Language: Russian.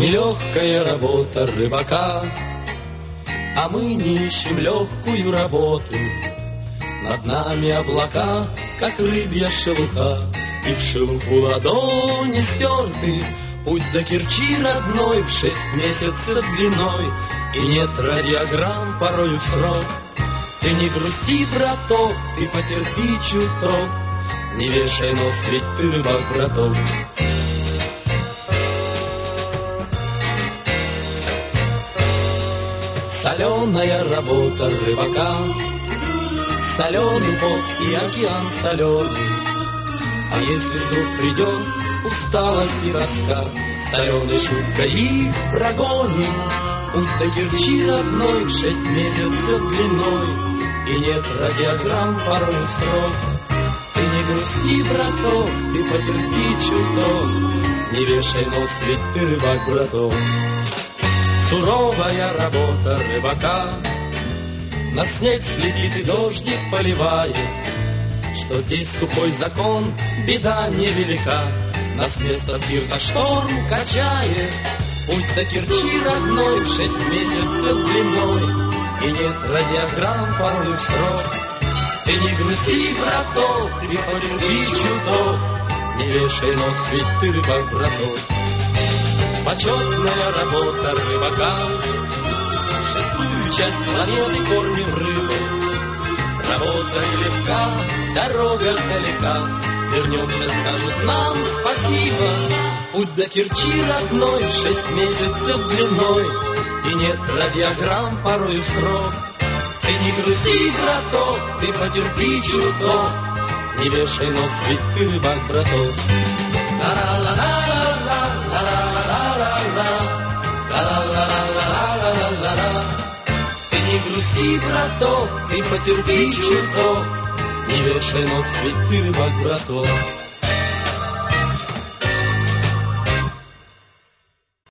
Нелегкая работа рыбака, а мы не ищем легкую работу. Над нами облака, как рыбья шелуха, и в шелуху ладони стерты. Путь до Керчи родной в 6 месяцев длиной, и нет радиограмм порою в срок. Ты не грусти, браток, ты потерпи чуток, не вешай нос, ведь ты рыбак, браток. Соленая работа рыбака, соленый пот и океан соленый. А если вдруг придет усталость и тоска, соленой шуткой их прогоним. Путь до Керчи родной в 6 месяцев длиной, и нет радиограмм порой в срок. Ты не грусти, браток, ты потерпи чуток, не вешай нос, ведь ты рыбак, браток. Суровая работа рыбака, на снег слепит и дождик поливает. Что здесь сухой закон, беда невелика, нас вместо спирта шторм качает. Путь до Керчи родной в 6 месяцев длиной, и нет радиограмм порой в срок. Ты не грусти, браток, ты потерпи чуток, не вешай нос, ведь ты рыбак, браток. Почетная работа рыбака, 6-ю часть планеты кормим рыбой. Работа нелегка, дорога далека, вернемся, скажут нам спасибо. Путь до Керчи родной в 6 месяцев длиной, и нет радиограмм порой в срок. Ты не грусти, браток, ты потерпи чуток, не вешай нос, ведь ты рыбак, браток. Ты не грусти, браток, ты потерпи чуток, не вешай нос, ведь ты рыбак, браток.